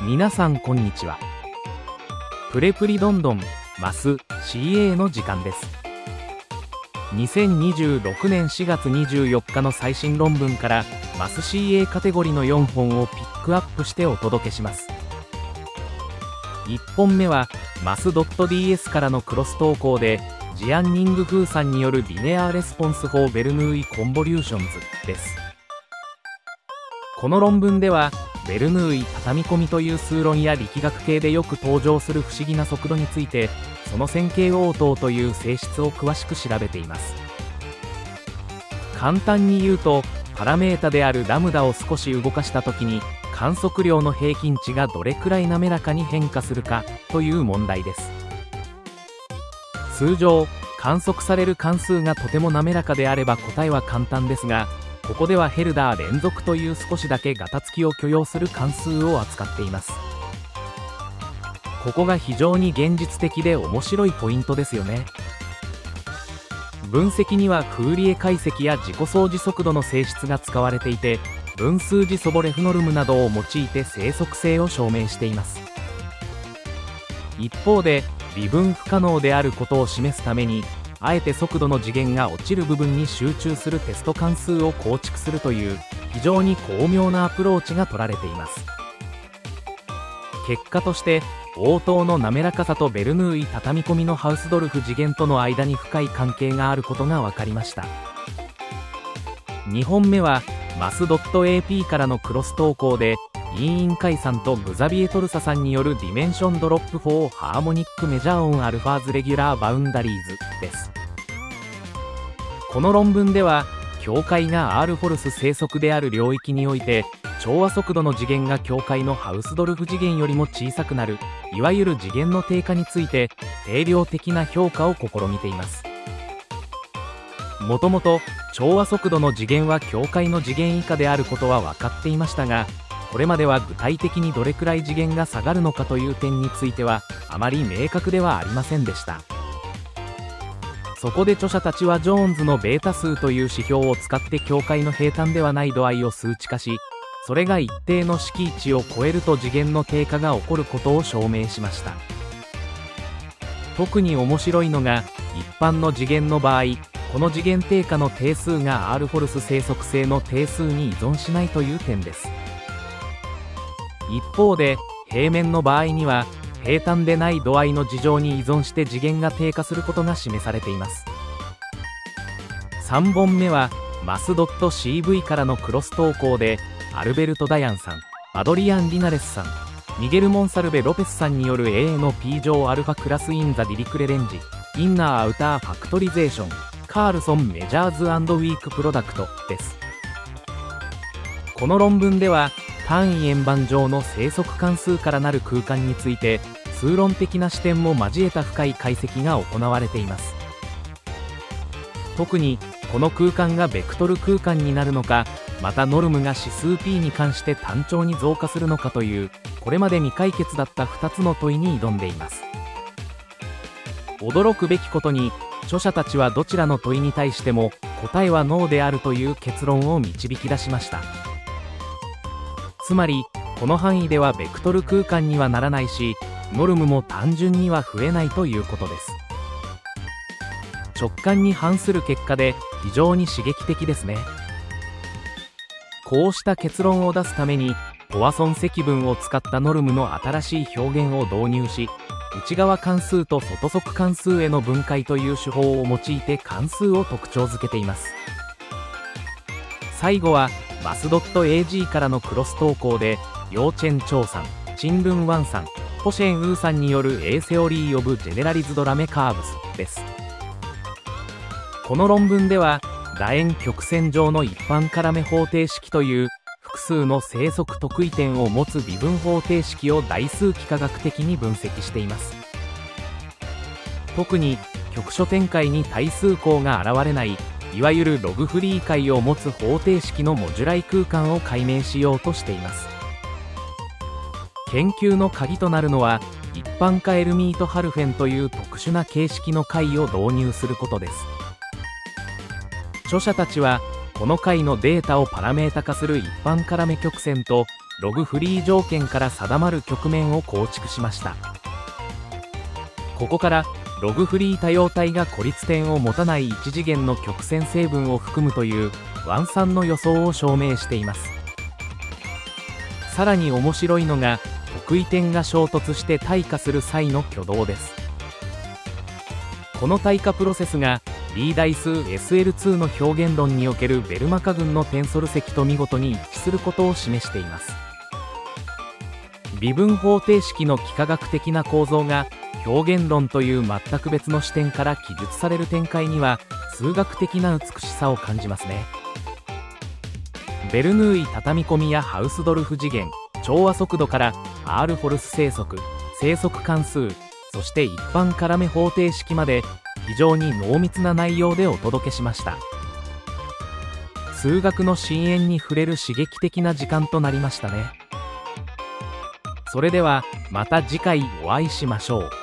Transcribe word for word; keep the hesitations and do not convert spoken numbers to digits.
皆さんこんにちは。プレプリどんどんマス シーエー の時間です。にせんにじゅうろくねんしがつにじゅうよっかの最新論文からマス シーエー カテゴリーのよんほんをピックアップしてお届けします。いっぽんめはマス .ds からのクロス投稿でジアンニング・フーさんによるリネアーレスポンス・フォー・ベルヌーイ・コンボリューションズです。この論文ではベルヌーイ畳み込みという数論や力学系でよく登場する不思議な速度について、その線形応答という性質を詳しく調べています。簡単に言うと、パラメータであるラムダを少し動かした時に観測量の平均値がどれくらい滑らかに変化するかという問題です。通常観測される関数がとても滑らかであれば答えは簡単ですが、ここではヘルダー連続という少しだけガタつきを許容する関数を扱っています。ここが非常に現実的で面白いポイントですよね。分析にはフーリエ解析や自己相似速度の性質が使われていて、分数次ソボレフノルムなどを用いて生息性を証明しています。一方で微分不可能であることを示すために、あえて速度の次元が落ちる部分に集中するテスト関数を構築するという非常に巧妙なアプローチが取られています。結果として応答の滑らかさとベルヌーイ畳み込みのハウスドルフ次元との間に深い関係があることが分かりました。にほんめはマス .ap からのクロス投稿でイーインカイさんとグザビエトルサさんによるディメンションドロップフォーハーモニックメジャーオンアルファーズレギュラーバウンダリーズです。この論文では境界が R フォルス生息である領域において調和速度の次元が境界のハウスドルフ次元よりも小さくなる、いわゆる次元の低下について定量的な評価を試みています。もともと調和速度の次元は境界の次元以下であることは分かっていましたが、これまでは具体的にどれくらい次元が下がるのかという点についてはあまり明確ではありませんでした。そこで著者たちはジョーンズのベータ数という指標を使って境界の平坦ではない度合いを数値化し、それが一定の式値を超えると次元の低下が起こることを証明しました。特に面白いのが一般の次元の場合、この次元低下の定数が R フォルス生息性の定数に依存しないという点です。一方で平面の場合には平坦でない度合いの事情に依存して次元が低下することが示されています。さんぼんめはマス .cv からのクロス投稿でアルベルト・ダヤンさん、アドリアン・リナレスさん、ミゲル・モンサルベ・ロペスさんによる A の P 乗アルファクラスインザ・ディリクレレンジインナー・アウター・ファクトリゼーションカールソン・メジャーズ・アンド・ウィーク・プロダクトです。この論文では単位円盤上の生息関数からなる空間について数論的な視点も交えた深い解析が行われています。特にこの空間がベクトル空間になるのか、またノルムが指数 P に関して単調に増加するのかというこれまで未解決だったふたつの問いに挑んでいます。驚くべきことに著者たちはどちらの問いに対しても答えはノーであるという結論を導き出しました。つまりこの範囲ではベクトル空間にはならないし、ノルムも単純には増えないということです。直感に反する結果で非常に刺激的ですね。こうした結論を出すためにポワソン積分を使ったノルムの新しい表現を導入し、内側関数と外側関数への分解という手法を用いて関数を特徴づけています。最後はマス .ag からのクロス投稿でヨーチェン・チョウさん、チンルン・ワンさん、ホシェン・ウーさんによる A セオリー・オブ・ジェネラリズド・ラメ・カーブスです。この論文では楕円曲線上の一般絡め方程式という複数の生息特異点を持つ微分方程式を代数幾何学的に分析しています。特に局所展開に対数項が現れないいわゆるログフリー解を持つ方程式のモジュライ空間を解明しようとしています。研究の鍵となるのは一般化エルミート・ハルフェンという特殊な形式の解を導入することです。著者たちはこの解のデータをパラメータ化する一般絡め曲線とログフリー条件から定まる局面を構築しました。ここからログフリー多様体が孤立点を持たない一次元の曲線成分を含むというワンサンの予想を証明しています。さらに面白いのが特異点が衝突して退化する際の挙動です。この退化プロセスが B 代数 エスエルツー の表現論におけるベルマカ群のテンソル積と見事に一致することを示しています。微分方程式の幾何学的な構造が表現論という全く別の視点から記述される展開には数学的な美しさを感じますね。ベルヌーイ畳み込みやハウスドルフ次元、調和速度から R フォルス生息、生息関数、そして一般絡め方程式まで非常に濃密な内容でお届けしました。数学の深淵に触れる刺激的な時間となりましたね。それではまた次回お会いしましょう。